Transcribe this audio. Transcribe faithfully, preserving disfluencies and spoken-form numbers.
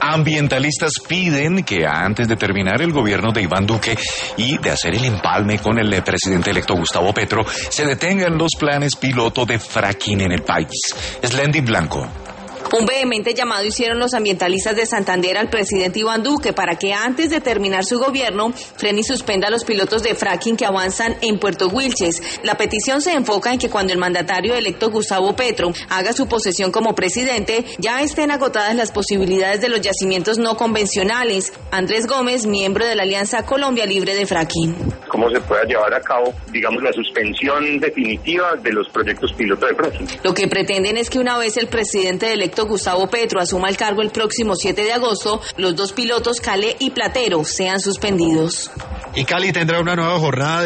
Ambientalistas piden que antes de terminar el gobierno de Iván Duque y de hacer el empalme con el presidente electo Gustavo Petro, se detengan los planes piloto de fracking en el país. Slendy Blanco. Un vehemente llamado hicieron los ambientalistas de Santander al presidente Iván Duque para que antes de terminar su gobierno frene y suspenda los pilotos de fracking que avanzan en Puerto Wilches. La petición se enfoca en que cuando el mandatario electo Gustavo Petro haga su posesión como presidente, ya estén agotadas las posibilidades de los yacimientos no convencionales. Andrés Gómez, miembro de la Alianza Colombia Libre de Fracking. Cómo se pueda llevar a cabo, digamos, la suspensión definitiva de los proyectos piloto de fracking. Lo que pretenden es que una vez el presidente electo Gustavo Petro asuma el cargo el próximo siete de agosto, los dos pilotos Calé y Platero sean suspendidos. Y Cali tendrá una nueva jornada de